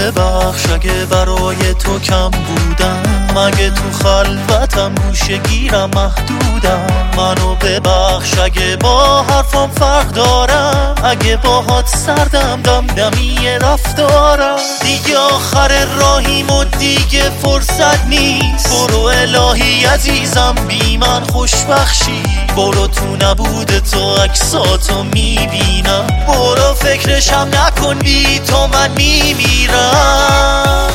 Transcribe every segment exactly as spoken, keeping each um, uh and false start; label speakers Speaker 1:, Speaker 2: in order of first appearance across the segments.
Speaker 1: ببخش اگه برای تو کم بودم، اگه تو خلوتم گوشه گیرم محدودم. منو ببخش اگه با حرفم فرق دارم، اگه باهات سردم دمدمی رفتارم. دیگه آخر راهیم و دیگه فرصت نیست، برو الهی عزیزم بی من خوشبخشی. برو تو نبود تو عکساتو میبینم، برو فکرشم نکن بی تو من میمیرم.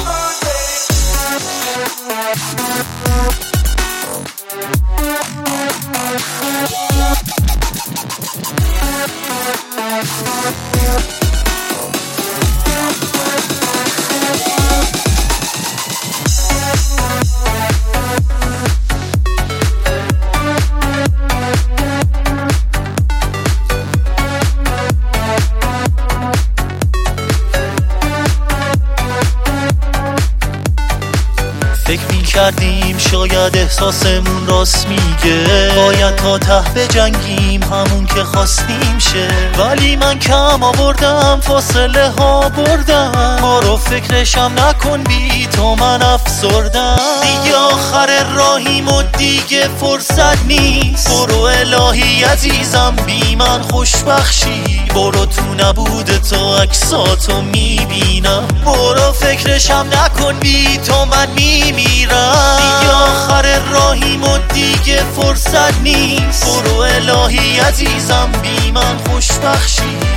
Speaker 1: فکر می کردیم شاید احساسمون راست میگه، باید تا ته بجنگیم همون که خواستیم شه. ولی من کم آوردم فاصله ها بردم، برو فکرشم نکن بی تو من افسردم. دیگه آخر راهیم و دیگه فرصت نیست، برو الهی عزیزم بی من خوشبخشی. برو تو نبود تو عکساتو میبینم، برو فکرشم نکن بی تو من میمیرم. دیگه آخر راهیم و دیگه فرصت نیست، برو الهی عزیزم بی من خوشبخشی.